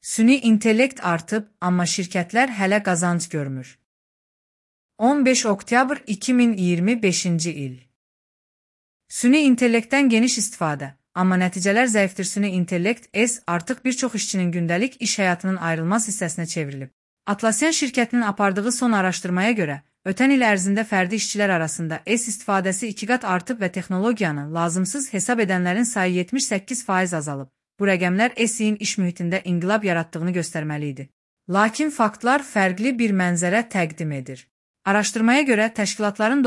Süni intellekt artıb, amma şirkətlər hələ qazanc görmür. 15 oktyabr 2025-ci il. Süni intellektdən geniş istifadə, amma nəticələr zəifdir. Süni intellekt artıq bir çox işçinin gündəlik iş həyatının ayrılmaz hissəsinə çevrilib. Atlassian şirkətinin apardığı son araşdırmaya görə, ötən il ərzində fərdi işçilər arasında istifadəsi 2 qat artıb və texnologiyanı lazımsız hesab edənlərin sayı 78% azalıb. Bu rəqəmlər SE'in iş mühitində inqilab yaratdığını göstərməli idi. Lakin faktlar fərqli bir mənzərə təqdim edir. Araşdırmaya görə təşkilatların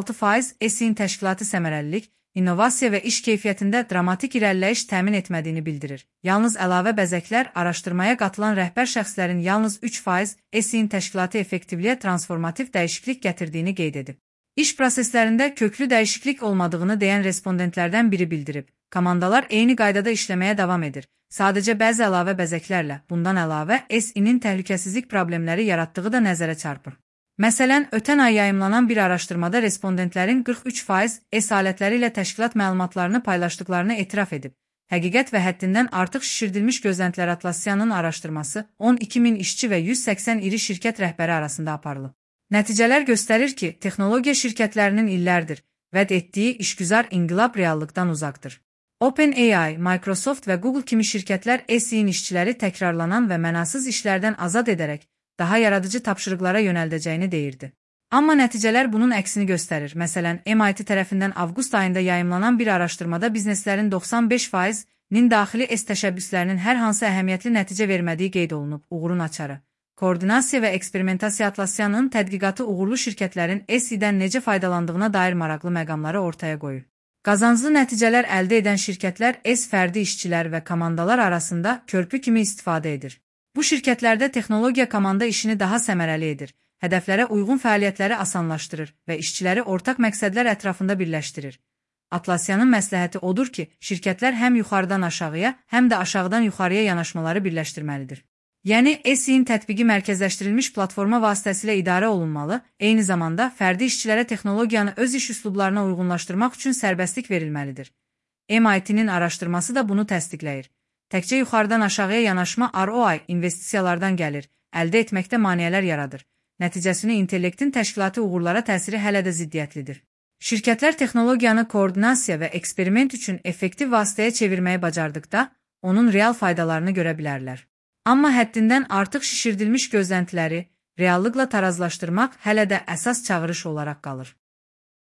96% SE'in təşkilati səmərəlilik, innovasiya və iş keyfiyyətində dramatik irəliləyiş təmin etmədiyini bildirir. Yalnız əlavə bəzəklər araşdırmaya qatılan rəhbər şəxslərin yalnız 3% SE'in təşkilati effektivliyə transformativ dəyişiklik gətirdiyini qeyd edib. İş proseslərində köklü dəyişiklik olmadığını deyən respondentlərdən biri bildirib. Komandalar eyni qaydada işləməyə davam edir. Sadəcə bəzi əlavə bəzəklərlə, bundan əlavə SE'nin təhlükəsizlik problemləri yaratdığı da nəzərə çarpır. Məsələn, ötən ay yayımlanan bir araşdırmada respondentlərin 43% alətləri ilə təşkilat məlumatlarını paylaşdıqlarını etiraf edib. Həqiqət və həddindən artıq şişirdilmiş gözləntilər Atlassianın araşdırması 12.000 işçi və 180 iri şirkət rəhbəri arasında aparılıb. Nəticələr göstərir ki, texnologiya şirkətlərinin illərdir vəd etdiyi işgüzar inqilab reallıqdan uzaqdır. OpenAI, Microsoft və Google kimi şirkətlər SE'in işçiləri təkrarlanan və mənasız işlərdən azad edərək daha yaradıcı tapşırıqlara yönəldəcəyini deyirdi. Amma nəticələr bunun əksini göstərir. Məsələn, MIT tərəfindən avqust ayında yayımlanan bir araşdırmada bizneslərin 95%-nin daxili təşəbbüslərinin hər hansı əhəmiyyətli nəticə vermədiyi qeyd olunub. Uğurun açarı. Koordinasiya və eksperimentasiya Atlassianın tədqiqatı uğurlu şirkətlərin SE'dən necə faydalandığına dair maraqlı məqamları ortaya qoyur. Qazanclı nəticələr əldə edən şirkətlər fərdi işçilər və komandalar arasında körpü kimi istifadə edir. Bu şirkətlərdə texnologiya komanda işini daha səmərəli edir, hədəflərə uyğun fəaliyyətləri asanlaşdırır və işçiləri ortaq məqsədlər ətrafında birləşdirir. Atlassianın məsləhəti odur ki, şirkətlər həm yuxarıdan aşağıya, həm də aşağıdan yuxarıya yanaşmaları birləşdirməlidir. Yəni, SE'in tətbiqi mərkəzləşdirilmiş platforma vasitəsilə idarə olunmalı, eyni zamanda fərdi işçilərə texnologiyanı öz iş üslublarına uyğunlaşdırmaq üçün sərbəstlik verilməlidir. MIT-nin araşdırması da bunu təsdiqləyir. Təkcə yuxarıdan aşağıya yanaşma ROI investisiyalardan gəlir, əldə etməkdə maneələr yaradır. Nəticəsini intellektin təşkilati uğurlara təsiri hələ də ziddiyyətlidir. Şirkətlər texnologiyanı koordinasiya və eksperiment üçün effektiv vasitəyə çevirməyi bacardıqda, onun real faydalarını görə bilərlər. Amma həddindən artıq şişirdilmiş gözləntiləri reallıqla tarazlaşdırmaq hələ də əsas çağırış olaraq qalır.